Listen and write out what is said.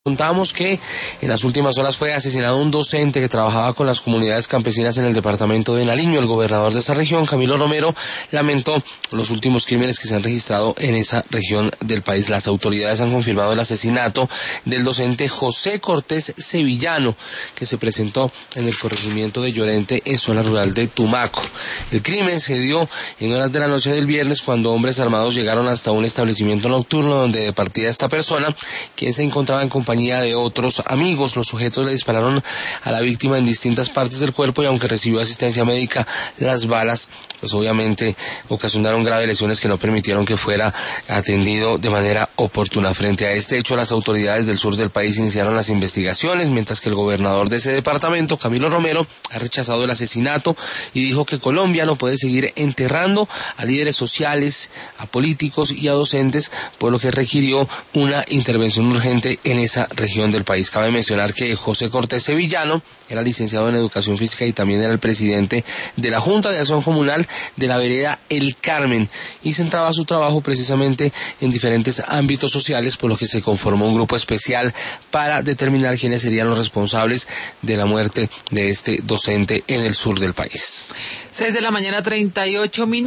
Contamos que en las últimas horas fue asesinado un docente que trabajaba con las comunidades campesinas en el departamento de Nariño. El gobernador de esa región, Camilo Romero, lamentó los últimos crímenes que se han registrado en esa región del país. Las autoridades han confirmado el asesinato del docente José Cortés Sevillano, que se presentó en el corregimiento de Llorente, en zona rural de Tumaco. El crimen se dio en horas de la noche del viernes, cuando hombres armados llegaron hasta un establecimiento nocturno donde departía esta persona, quien se encontraba en compañía de otros amigos. Los sujetos le dispararon a la víctima en distintas partes del cuerpo, y aunque recibió asistencia médica, las balas pues obviamente ocasionaron graves lesiones que no permitieron que fuera atendido de manera oportuna. Frente a este hecho, las autoridades del sur del país iniciaron las investigaciones, mientras que el gobernador de ese departamento, Camilo Romero, ha rechazado el asesinato y dijo que Colombia no puede seguir enterrando a líderes sociales, a políticos y a docentes, por lo que requirió una intervención urgente en esa región del país. Cabe mencionar que José Cortés Sevillano era licenciado en Educación Física y también era el presidente de la Junta de Acción Comunal de la vereda El Carmen, y centraba su trabajo precisamente en diferentes ámbitos sociales, por lo que se conformó un grupo especial para determinar quiénes serían los responsables de la muerte de este docente en el sur del país. 6 de la mañana, 38 minutos.